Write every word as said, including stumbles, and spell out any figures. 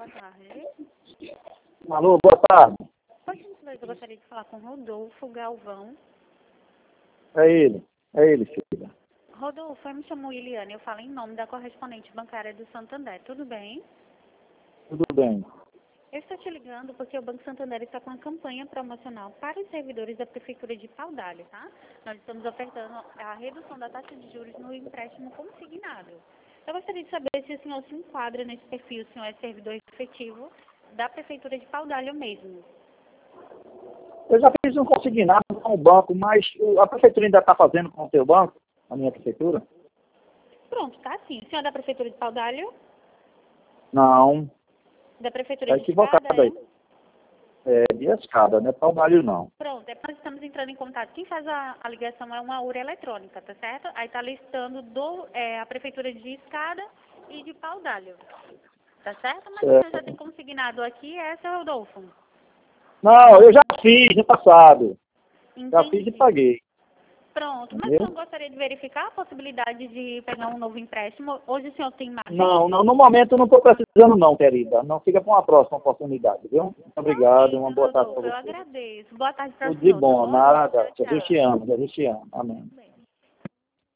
boa tarde. Alô, boa tarde. Por gentileza, eu gostaria de falar com Rodolfo Galvão. É ele, é ele, filha. Rodolfo, eu me chamo Iliane, eu falo em nome da correspondente bancária do Santander, tudo bem? Tudo bem. Eu estou te ligando porque o Banco Santander está com uma campanha promocional para os servidores da Prefeitura de Paudalho, tá? Nós estamos ofertando a redução da taxa de juros no empréstimo consignado. Eu gostaria de saber se o senhor se enquadra nesse perfil, se o senhor é servidor efetivo da Prefeitura de Paudalho mesmo. Eu já fiz um consignado com o banco, mas a prefeitura ainda está fazendo com o seu banco, a minha prefeitura? Pronto, tá sim. O senhor é da Prefeitura de Paudalho? Não, Da Prefeitura está de equivocado Escada, é? aí. É de escada, não é Paudalho não. Pronto, é porque nós estamos entrando em contato. Quem faz a, a ligação é uma U R eletrônica, tá certo? Aí tá listando do, é, a Prefeitura de Escada e de Paudalho. Tá certo? Mas o senhor já tem consignado aqui, essa é Rodolfo. Não, eu já fiz no passado. Já fiz e Entendi. paguei. Pronto, mas o Entendeu? senhor gostaria de verificar a possibilidade de pegar um novo empréstimo? Hoje o senhor tem margem? Não, não, no momento eu não estou precisando não, querida. Não, fica para uma próxima oportunidade, viu? Muito obrigado, uma boa tarde Rodolfo, para eu você. agradeço. Boa tarde para o Tudo de senhor, tá bom, bom? nada. Tchau, Deus te tchau. ama, Deus te ama. Amém. Bem.